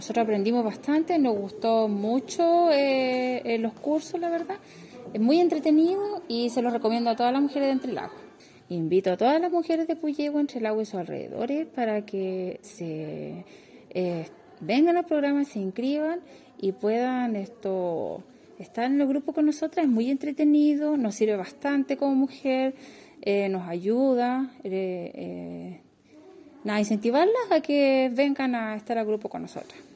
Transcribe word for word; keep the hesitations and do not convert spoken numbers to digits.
Nosotros aprendimos bastante, nos gustó mucho eh, eh, los cursos, la verdad. Es muy entretenido y se los recomiendo a todas las mujeres de Entre Lagos. Invito a todas las mujeres de Puyehue, Entre Lagos y sus alrededores para que se eh, vengan al programa, se inscriban y puedan esto estar en el grupo con nosotras. Es muy entretenido, nos sirve bastante como mujer, eh, nos ayuda. Eh, eh, nada, incentivarlas a que vengan a estar al grupo con nosotras.